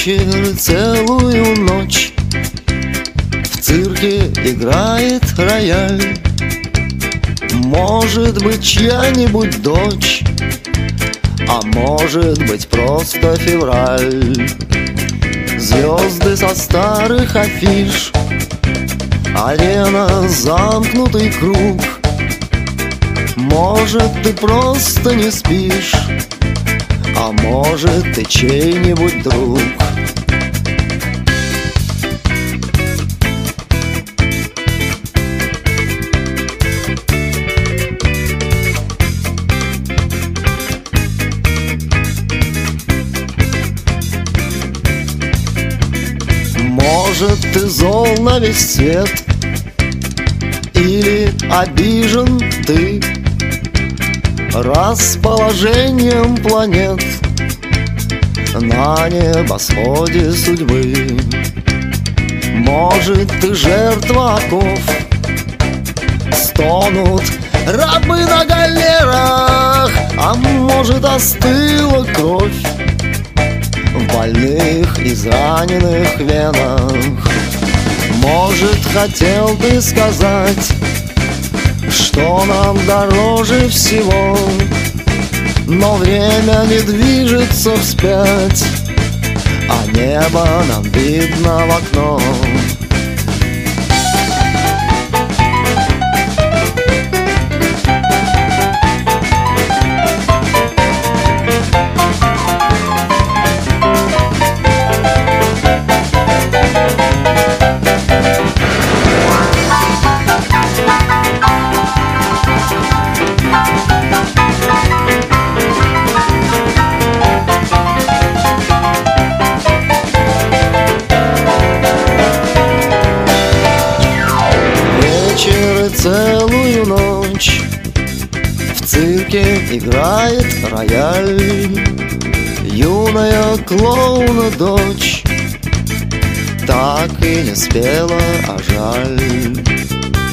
вечер, целую ночь в цирке играет рояль. Может быть, чья-нибудь дочь, а может быть, просто февраль. Звезды со старых афиш, арена, замкнутый круг. Может, ты просто не спишь, а может, ты чей-нибудь друг. Может, ты зол на весь свет, или обижен ты расположением планет на небосводе судьбы. Может, ты жертва оков, стонут рабы на галерах, а может, остыла кровь в больных, израненных венах. Может, хотел ты сказать, что нам дороже всего, но время не движется вспять, а небо нам видно в окно. Целую ночь в цирке играет рояль. Юная клоуна дочь так и не спела, а жаль.